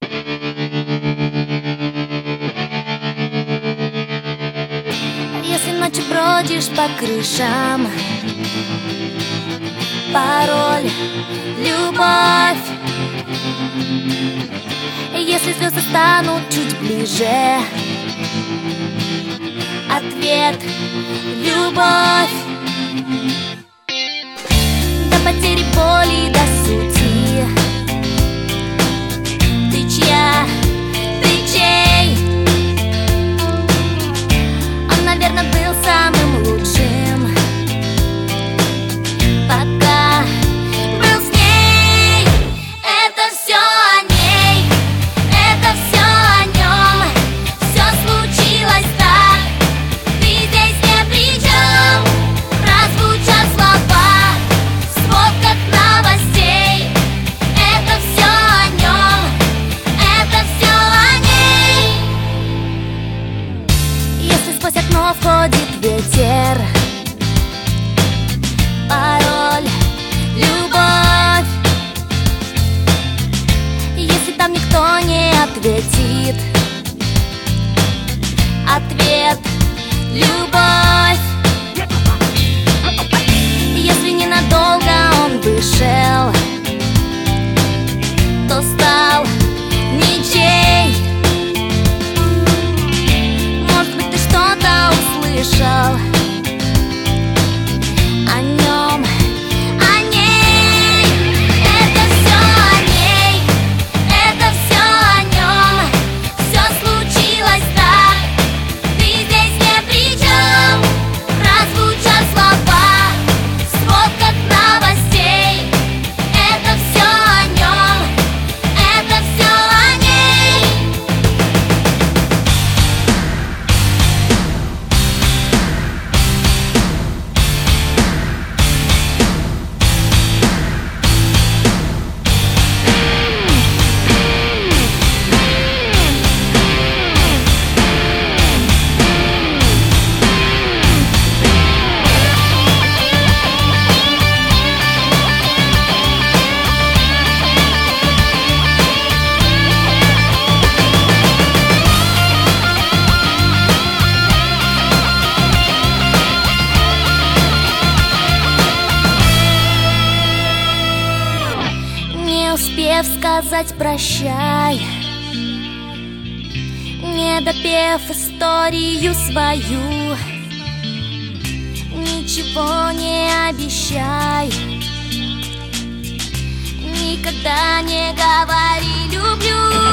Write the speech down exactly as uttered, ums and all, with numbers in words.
Если ночью бродишь по крышам, пароль — любовь. Если слезы станут чуть ближе, ответ — любовь. До потери боли, до сути. Ты чья? Ты чей? Он, наверное, был самым лучшим, пока был с ней. Это все о ней, это все о нем. Все случилось так, ты здесь не при чем. Прозвучат слова в сводках новостей. Это все о нем, это все о ней. Если сквозь окно входит ветер, пароль — любовь. Если там никто не ответит, ответ — любовь. Если ненадолго он вышел, то стал ничей. Может быть, ты что-то услышал о нем, о ней. Это все о ней, это все о нем. Все случилось так, ты здесь не при чем. Прозвучат слова в сводках новостей. Это все о нем, это все о ней. Не успев сказать прощай, не допев историю свою, ничего не обещай, никогда не говори люблю.